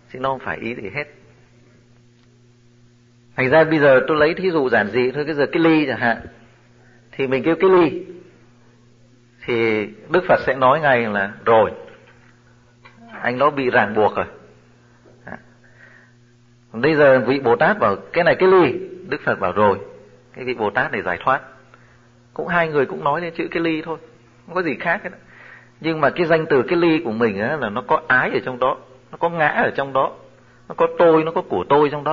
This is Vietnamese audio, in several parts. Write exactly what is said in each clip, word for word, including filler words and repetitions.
chứ nó không phải ý gì hết. Thành ra bây giờ tôi lấy thí dụ giản dị thôi, cái giờ cái ly chẳng hạn, thì mình kêu cái ly, thì Đức Phật sẽ nói ngay là rồi, anh nó bị ràng buộc rồi. Bây giờ vị Bồ Tát bảo cái này cái ly, Đức Phật bảo rồi, cái vị Bồ Tát này giải thoát. Cũng hai người cũng nói lên chữ cái ly thôi, không có gì khác hết. Nhưng mà cái danh từ cái ly của mình á, là nó có ái ở trong đó, nó có ngã ở trong đó, nó có tôi, nó có của tôi trong đó.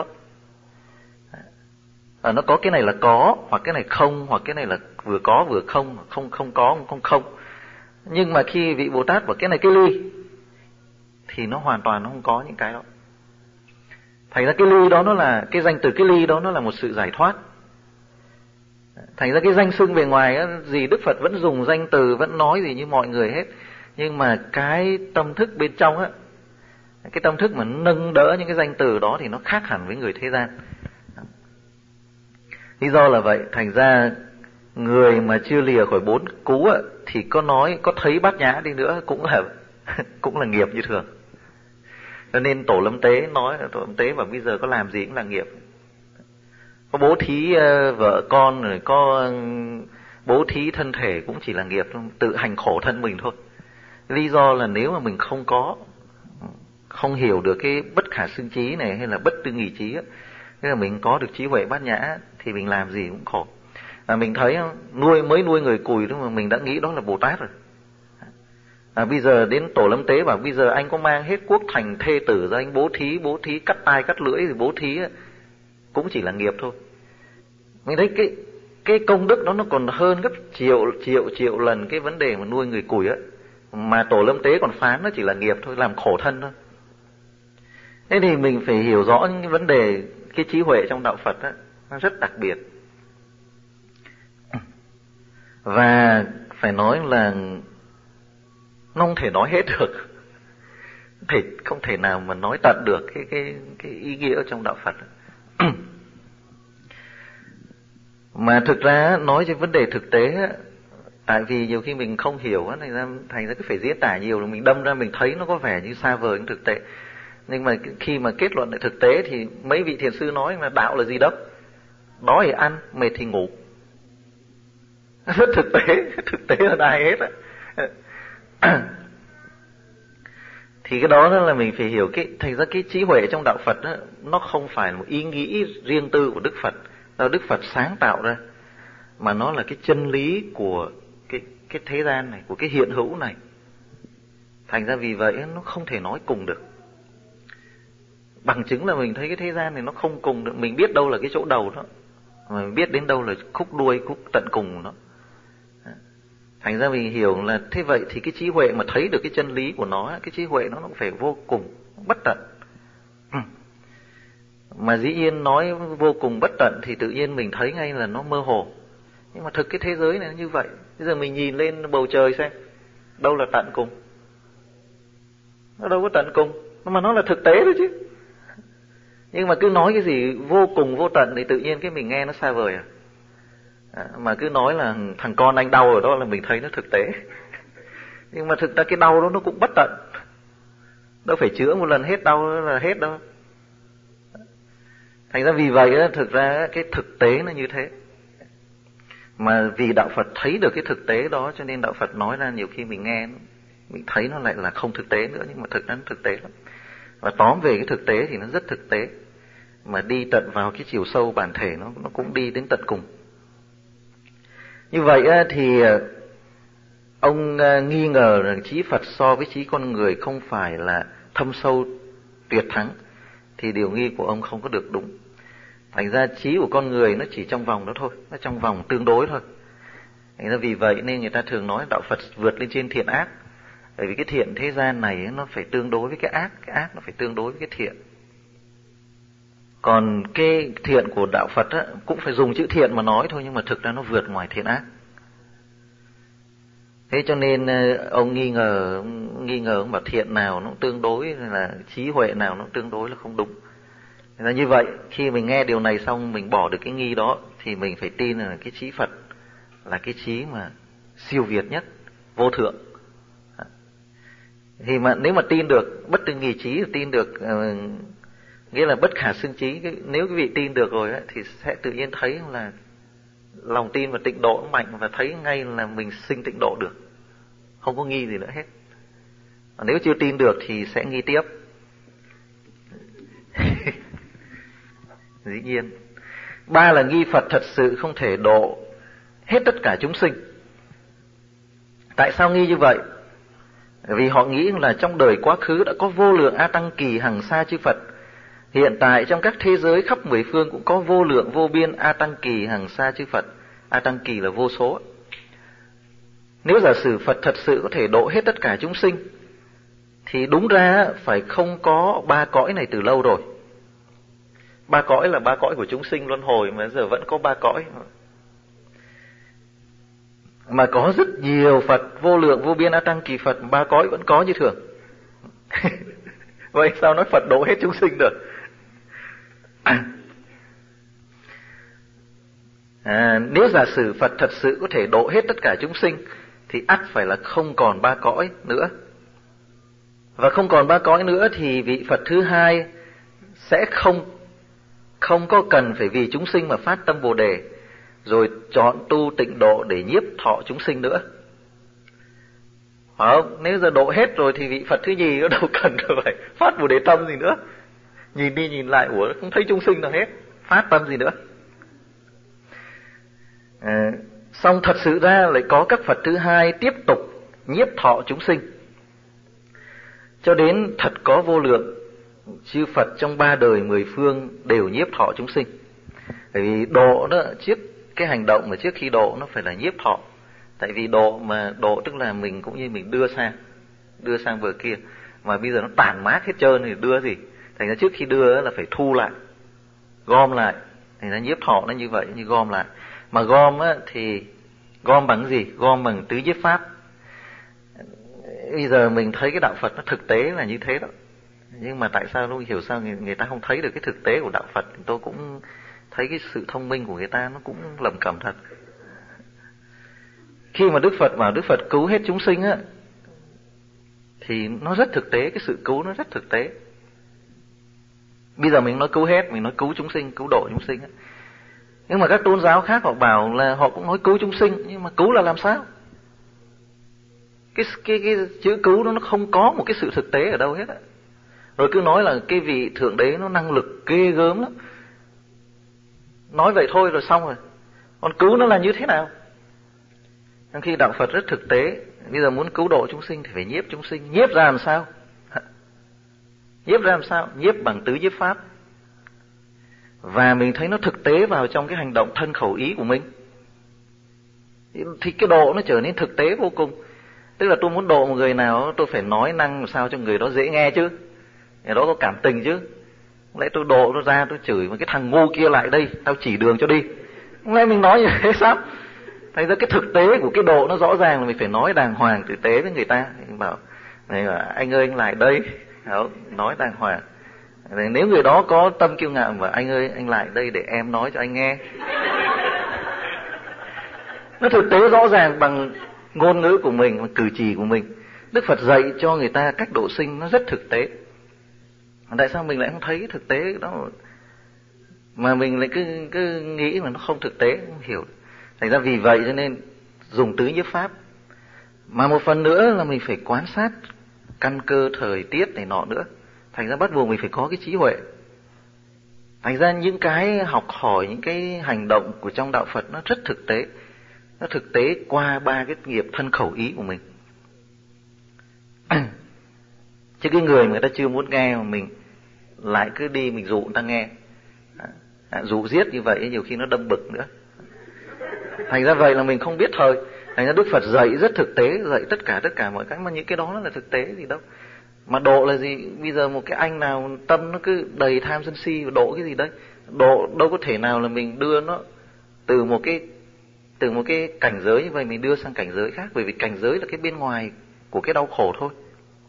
À, nó có cái này là có, hoặc cái này không, hoặc cái này là vừa có vừa không, không không có, không không. Nhưng mà khi vị Bồ Tát bảo cái này cái ly, thì nó hoàn toàn nó không có những cái đó. Thành ra cái ly đó nó là, cái danh từ cái ly đó nó là một sự giải thoát. Thành ra cái danh xưng bề ngoài á, gì Đức Phật vẫn dùng danh từ, vẫn nói gì như mọi người hết. Nhưng mà cái tâm thức bên trong á, cái tâm thức mà nâng đỡ những cái danh từ đó thì nó khác hẳn với người thế gian. Lý do là vậy, thành ra người mà chưa lìa khỏi bốn cú á, thì có nói, có thấy bát nhã đi nữa cũng là cũng là nghiệp như thường. Cho nên Tổ Lâm Tế nói, Tổ Lâm Tế bảo bây giờ có làm gì cũng là nghiệp. Có bố thí uh, vợ con, rồi có uh, bố thí thân thể cũng chỉ là nghiệp, tự hành khổ thân mình thôi. Lý do là nếu mà mình không có, không hiểu được cái bất khả xưng trí này, hay là bất tư nghì trí á, thế là mình có được trí huệ bát nhã thì mình làm gì cũng khổ. À, mình thấy nuôi mới nuôi người cùi đó mà mình đã nghĩ đó là Bồ Tát rồi. À, bây giờ đến Tổ Lâm Tế bảo bây giờ anh có mang hết quốc thành thê tử ra anh bố thí, bố thí cắt tai cắt lưỡi thì bố thí á, cũng chỉ là nghiệp thôi. Mình thấy cái cái công đức đó nó còn hơn gấp triệu triệu triệu lần cái vấn đề mà nuôi người cùi á, mà Tổ Lâm Tế còn phán nó chỉ là nghiệp thôi, làm khổ thân thôi. Thế thì mình phải hiểu rõ những cái vấn đề, cái trí huệ trong đạo Phật á, nó rất đặc biệt. Và phải nói là nó không thể nói hết được, thể không thể nào mà nói tận được cái cái cái ý nghĩa ở trong đạo Phật. Mà thực ra nói về vấn đề thực tế, tại vì nhiều khi mình không hiểu á, thành ra thành ra cứ phải diễn tả nhiều, mình đâm ra mình thấy nó có vẻ như xa vời những thực tế. Nhưng mà khi mà kết luận lại thực tế thì mấy vị thiền sư nói là đạo là gì đó, đói thì ăn, mệt thì ngủ. Rất thực tế, thực tế hơn ai hết á. Thì cái đó là mình phải hiểu cái, thành ra cái trí huệ trong đạo Phật đó, nó không phải là một ý nghĩ riêng tư của Đức Phật, do Đức Phật sáng tạo ra, mà nó là cái chân lý của cái cái thế gian này, của cái hiện hữu này. Thành ra vì vậy nó không thể nói cùng được. Bằng chứng là mình thấy cái thế gian này nó không cùng được, mình biết đâu là cái chỗ đầu đó, mà mình biết đến đâu là khúc đuôi, khúc tận cùng của nó. Thành ra mình hiểu là thế vậy thì cái trí huệ mà thấy được cái chân lý của nó, cái trí huệ nó cũng phải vô cùng, bất tận. Mà dĩ nhiên nói vô cùng bất tận thì tự nhiên mình thấy ngay là nó mơ hồ. Nhưng mà thực cái thế giới này nó như vậy. Bây giờ mình nhìn lên bầu trời xem, đâu là tận cùng? Nó đâu có tận cùng, mà nó là thực tế thôi chứ. Nhưng mà cứ nói cái gì vô cùng vô tận thì tự nhiên cái mình nghe nó xa vời à. À, mà cứ nói là thằng con anh đau ở đó là mình thấy nó thực tế. Nhưng mà thực ra cái đau đó nó cũng bất tận, đâu phải chữa một lần hết đau là hết đâu. Thành ra vì vậy đó, thực ra cái thực tế nó như thế. Mà vì đạo Phật thấy được cái thực tế đó, cho nên đạo Phật nói ra nhiều khi mình nghe, mình thấy nó lại là không thực tế nữa, nhưng mà thực ra nó thực tế lắm. Và tóm về cái thực tế thì nó rất thực tế, mà đi tận vào cái chiều sâu bản thể nó nó cũng đi đến tận cùng. Như vậy thì ông nghi ngờ rằng trí Phật so với trí con người không phải là thâm sâu tuyệt thắng, thì điều nghi của ông không có được đúng. Thành ra trí của con người nó chỉ trong vòng đó thôi, nó trong vòng tương đối thôi. Thành ra vì vậy nên người ta thường nói đạo Phật vượt lên trên thiện ác. Bởi vì cái thiện thế gian này nó phải tương đối với cái ác, cái ác nó phải tương đối với cái thiện. Còn cái thiện của đạo Phật á, cũng phải dùng chữ thiện mà nói thôi, nhưng mà thực ra nó vượt ngoài thiện ác. Thế cho nên ông nghi ngờ, nghi ngờ ông bảo thiện nào nó tương đối, là trí huệ nào nó tương đối là không đúng. Là như vậy, khi mình nghe điều này xong mình bỏ được cái nghi đó, thì mình phải tin là cái trí Phật là cái trí mà siêu việt nhất, vô thượng. Thì mà nếu mà tin được bất tư nghì trí, tin được uh, nghĩa là bất khả xưng trí, nếu quý vị tin được rồi ấy, thì sẽ tự nhiên thấy là lòng tin và tịnh độ mạnh, và thấy ngay là mình sinh tịnh độ được, không có nghi gì nữa hết. Và nếu chưa tin được thì sẽ nghi tiếp. Dĩ nhiên. Ba là nghi Phật thật sự không thể độ hết tất cả chúng sinh. Tại sao nghi như vậy? Vì họ nghĩ là trong đời quá khứ đã có vô lượng A Tăng Kỳ Hằng Sa chư Phật. Hiện tại trong các thế giới khắp mười phương cũng có vô lượng vô biên A Tăng Kỳ Hằng Sa chư Phật. A Tăng Kỳ là vô số. Nếu giả sử Phật thật sự có thể độ hết tất cả chúng sinh, thì đúng ra phải không có ba cõi này từ lâu rồi. Ba cõi là ba cõi của chúng sinh luân hồi, mà giờ vẫn có ba cõi. Mà có rất nhiều Phật, vô lượng vô biên A Tăng Kỳ Phật, ba cõi vẫn có như thường. Vậy sao nói Phật độ hết chúng sinh được? À, nếu giả sử Phật thật sự có thể độ hết tất cả chúng sinh, thì ắt phải là không còn ba cõi nữa. Và không còn ba cõi nữa thì vị Phật thứ hai sẽ không không có cần phải vì chúng sinh mà phát tâm Bồ Đề, rồi chọn tu tịnh độ để nhiếp thọ chúng sinh nữa. Phải không? Nếu giờ độ hết rồi thì vị Phật thứ nhì nó đâu cần phải phát Bồ Đề tâm gì nữa. Nhìn đi nhìn lại, ủa, không thấy chúng sinh nào hết, phát tâm gì nữa. À, xong thật sự ra lại có các Phật thứ hai tiếp tục nhiếp thọ chúng sinh, cho đến thật có vô lượng chư Phật trong ba đời mười phương đều nhiếp thọ chúng sinh. Bởi vì độ đó, trước cái hành động mà trước khi độ nó phải là nhiếp thọ. Tại vì độ mà độ tức là mình cũng như mình đưa sang đưa sang bờ kia, mà bây giờ nó tàn mát hết trơn thì đưa gì. Thành ra trước khi đưa là phải thu lại, gom lại. Thành ra nhiếp thọ nó như vậy, như gom lại. Mà gom á, thì gom bằng gì? Gom bằng tứ nhiếp pháp. Bây giờ mình thấy cái đạo Phật nó thực tế là như thế đó. Nhưng mà tại sao, không hiểu sao người, người ta không thấy được cái thực tế của đạo Phật. Tôi cũng thấy cái sự thông minh của người ta nó cũng lầm cẩm thật. Khi mà Đức Phật bảo Đức Phật cứu hết chúng sinh á, thì nó rất thực tế, cái sự cứu nó rất thực tế. Bây giờ mình nói cứu hết, mình nói cứu chúng sinh, cứu độ chúng sinh á. Nhưng mà các tôn giáo khác họ bảo là họ cũng nói cứu chúng sinh, nhưng mà cứu là làm sao? Cái, cái, cái chữ cứu nó, nó không có một cái sự thực tế ở đâu hết á. Rồi cứ nói là cái vị Thượng Đế nó năng lực ghê gớm lắm. Nói vậy thôi rồi xong rồi. Còn cứu nó là như thế nào? Trong khi đạo Phật rất thực tế. Bây giờ muốn cứu độ chúng sinh thì phải nhiếp chúng sinh. Nhiếp ra làm sao? Nhiếp ra làm sao? Nhiếp bằng tứ nhiếp pháp. Và mình thấy nó thực tế vào trong cái hành động thân khẩu ý của mình, thì cái độ nó trở nên thực tế vô cùng. Tức là tôi muốn độ một người nào, tôi phải nói năng sao cho người đó dễ nghe chứ, người đó có cảm tình chứ. Không lẽ tôi độ nó ra tôi chửi mà cái thằng ngu kia lại đây, tao chỉ đường cho đi. Không lẽ mình nói như thế sao? Thành ra cái thực tế của cái độ nó rõ ràng là mình phải nói đàng hoàng tử tế với người ta. Mình bảo này là anh ơi anh lại đây, đó, nói đàng hoàng. Nếu người đó có tâm kiêu ngạo và anh ơi anh lại đây để em nói cho anh nghe. Nó thực tế rõ ràng bằng ngôn ngữ của mình, bằng cử chỉ của mình. Đức Phật dạy cho người ta cách độ sinh nó rất thực tế. Tại sao mình lại không thấy thực tế đó, mà mình lại cứ, cứ nghĩ mà nó không thực tế, không hiểu. Thành ra vì vậy cho nên dùng tứ nhiếp pháp. Mà một phần nữa là mình phải quan sát căn cơ thời tiết này nọ nữa. Thành ra bắt buộc mình phải có cái trí huệ. Thành ra những cái học hỏi, những cái hành động của trong đạo Phật nó rất thực tế. Nó thực tế qua ba cái nghiệp thân khẩu ý của mình. Chứ cái người mà người ta chưa muốn nghe mà mình lại cứ đi mình dụ người ta nghe, à, dụ giết như vậy nhiều khi nó đâm bực nữa. Thành ra vậy là mình không biết thời. Thành ra Đức Phật dạy rất thực tế, dạy tất cả tất cả mọi cái, mà những cái đó là thực tế gì đâu. Mà độ là gì? Bây giờ một cái anh nào tâm nó cứ đầy tham sân si, độ cái gì đấy? Độ đâu có thể nào là mình đưa nó từ một cái từ một cái cảnh giới như vậy mình đưa sang cảnh giới khác, bởi vì cảnh giới là cái bên ngoài của cái đau khổ thôi.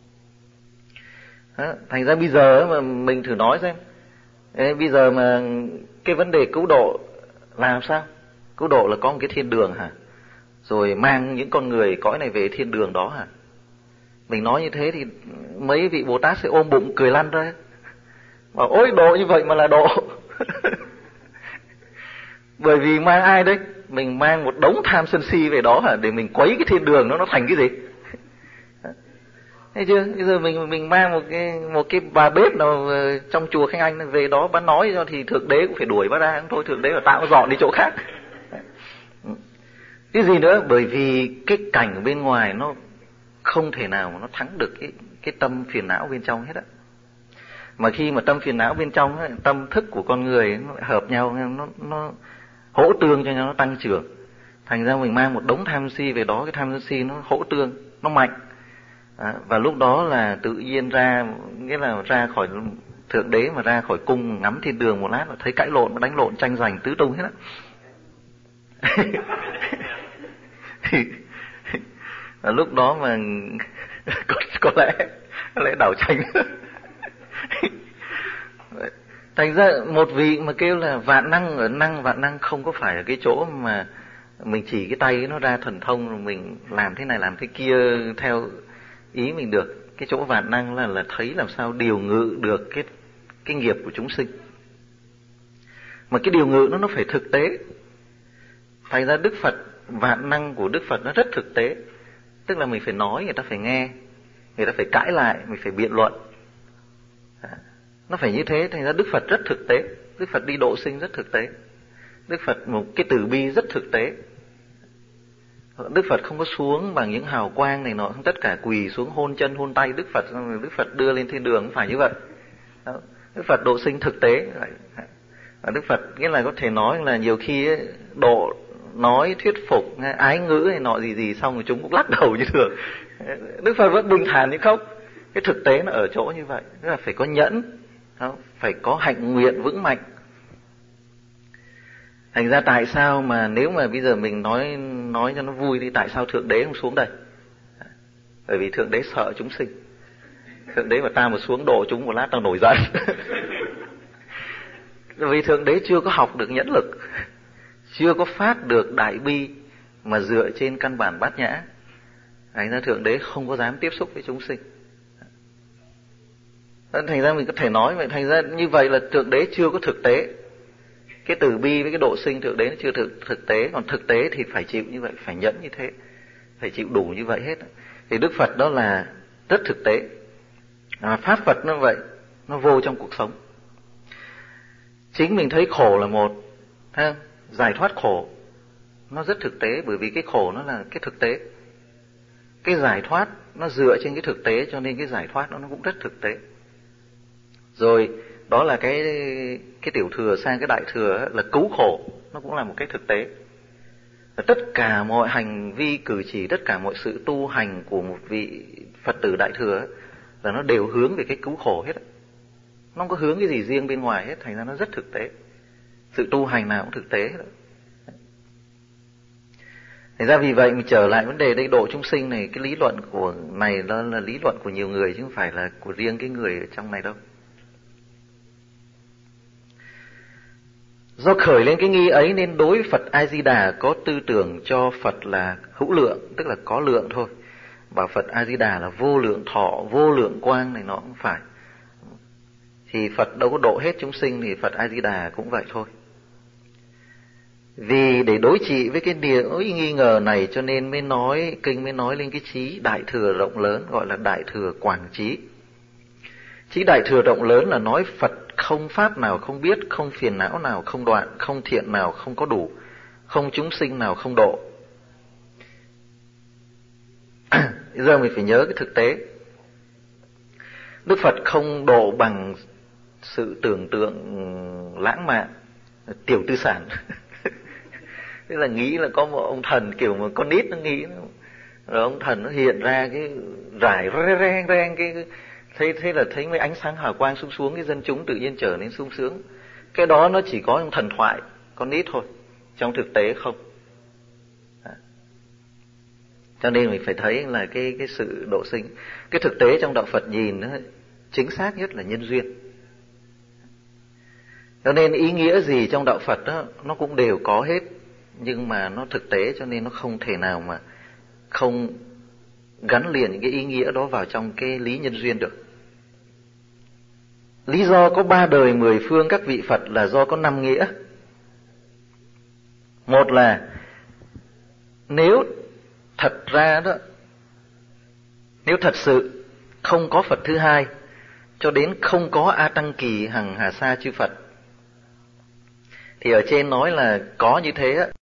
Đó, thành ra bây giờ mà mình thử nói xem, ê, bây giờ mà cái vấn đề cứu độ là làm sao? Cứu độ là có một cái thiên đường hả? Rồi mang những con người cõi này về thiên đường đó hả? Mình nói như thế thì mấy vị Bồ Tát sẽ ôm bụng cười lăn ra, bảo ôi độ như vậy mà là độ. Bởi vì mang ai đấy? Mình mang một đống tham sân si về đó hả, để mình quấy cái thiên đường nó nó thành cái gì? Thấy chưa? Bây giờ mình mình mang một cái một cái bà bếp nào trong chùa Khánh Anh về đó bán nói cho thì thượng đế cũng phải đuổi bác ra thôi, thượng đế là tao dọn đi chỗ khác. Cái gì nữa? Bởi vì cái cảnh bên ngoài nó không thể nào mà nó thắng được cái cái tâm phiền não bên trong hết á. Mà khi mà tâm phiền não bên trong ấy, tâm thức của con người nó hợp nhau, nó nó hỗ tương cho nhau, nó tăng trưởng. Thành ra mình mang một đống tham si về đó, cái tham si nó hỗ tương, nó mạnh. À, và lúc đó là tự nhiên ra, nghĩa là ra khỏi thượng đế mà ra khỏi cung ngắm thiên đường một lát là thấy cãi lộn, đánh lộn, tranh giành tứ tung hết á. thì và lúc đó mà có, có lẽ có lẽ đảo tranh. Thành ra một vị mà kêu là vạn năng, ở năng vạn năng không có phải ở cái chỗ mà mình chỉ cái tay nó ra thần thông rồi mình làm thế này làm thế kia theo ý mình được. Cái chỗ vạn năng là là thấy làm sao điều ngự được cái cái nghiệp của chúng sinh. Mà cái điều ngự nó nó phải thực tế. Thành ra Đức Phật, vạn năng của Đức Phật nó rất thực tế. Tức là mình phải nói, người ta phải nghe, người ta phải cãi lại, mình phải biện luận. Nó phải như thế. Thành ra Đức Phật rất thực tế. Đức Phật đi độ sinh rất thực tế. Đức Phật một cái từ bi rất thực tế. Đức Phật không có xuống bằng những hào quang này nọ, tất cả quỳ xuống hôn chân hôn tay Đức Phật, Đức Phật đưa lên thiên đường, không phải như vậy. Đức Phật độ sinh thực tế. Và Đức Phật nghĩa là có thể nói là nhiều khi ấy, độ nói thuyết phục ái ngữ này nọ gì gì xong rồi chúng cũng lắc đầu như thường. Đức Phật vẫn bình thản như không. Cái thực tế nó ở chỗ như vậy. Tức là phải có nhẫn, phải có hạnh nguyện vững mạnh. Thành ra tại sao mà nếu mà bây giờ mình nói nói cho nó vui thì tại sao Thượng Đế không xuống đây? Bởi vì Thượng Đế sợ chúng sinh. Thượng Đế mà ta mà xuống độ chúng một lát tao nổi giận. Vì Thượng Đế chưa có học được nhẫn lực, chưa có phát được đại bi mà dựa trên căn bản bát nhã. Thành ra Thượng Đế không có dám tiếp xúc với chúng sinh. Thành ra mình có thể nói vậy. Thành ra như vậy là Thượng Đế chưa có thực tế. Cái từ bi với cái độ sinh Thượng Đế nó chưa thực, thực tế. Còn thực tế thì phải chịu như vậy, phải nhẫn như thế, phải chịu đủ như vậy hết. Thì Đức Phật đó là rất thực tế. À, Pháp Phật nó vậy, nó vô trong cuộc sống. Chính mình thấy khổ là một, thấy không? Giải thoát khổ nó rất thực tế, bởi vì cái khổ nó là cái thực tế. Cái giải thoát nó dựa trên cái thực tế, cho nên cái giải thoát nó nó cũng rất thực tế. Rồi đó là cái cái tiểu thừa sang cái đại thừa là cứu khổ, nó cũng là một cái thực tế. Và tất cả mọi hành vi cử chỉ, tất cả mọi sự tu hành của một vị Phật tử đại thừa là nó đều hướng về cái cứu khổ hết. Nó không có hướng cái gì riêng bên ngoài hết, thành ra nó rất thực tế. Sự tu hành nào cũng thực tế hết. Thành ra vì vậy mình trở lại vấn đề đây, độ chúng sinh này, cái lý luận của này đó là lý luận của nhiều người chứ không phải là của riêng cái người ở trong này đâu. Do khởi lên cái nghi ấy nên đối Phật A Di Đà có tư tưởng cho Phật là hữu lượng, tức là có lượng thôi. Bảo Phật A Di Đà là vô lượng thọ, vô lượng quang này nó cũng phải. Thì Phật đâu có độ hết chúng sinh, thì Phật A Di Đà cũng vậy thôi. Vì để đối trị với cái điều nghi ngờ này cho nên mới nói, kinh mới nói lên cái trí đại thừa rộng lớn, gọi là đại thừa quảng trí. Trí đại thừa rộng lớn là nói Phật không pháp nào không biết, không phiền não nào không đoạn, không thiện nào không có đủ, không chúng sinh nào không độ. Bây giờ mình phải nhớ cái thực tế. Đức Phật không độ bằng sự tưởng tượng lãng mạn, tiểu tư sản. Tức là nghĩ là có một ông thần kiểu mà con nít nó nghĩ, rồi ông thần nó hiện ra cái rải reng reng cái thế thế là thấy mấy ánh sáng hào quang xuống xuống, cái dân chúng tự nhiên trở nên sung sướng. Cái đó nó chỉ có trong thần thoại con nít thôi, trong thực tế không. À. Cho nên mình phải thấy là cái cái sự độ sinh, cái thực tế trong đạo Phật nhìn nó chính xác nhất là nhân duyên. Cho nên ý nghĩa gì trong đạo Phật đó, nó cũng đều có hết, nhưng mà nó thực tế cho nên nó không thể nào mà không gắn liền những cái ý nghĩa đó vào trong cái lý nhân duyên được. Lý do có ba đời mười phương các vị Phật là do có năm nghĩa. Một là nếu thật ra đó, nếu thật sự không có Phật thứ hai, cho đến không có A Tăng Kỳ hằng hà sa chư Phật, thì ở trên nói là có như thế á,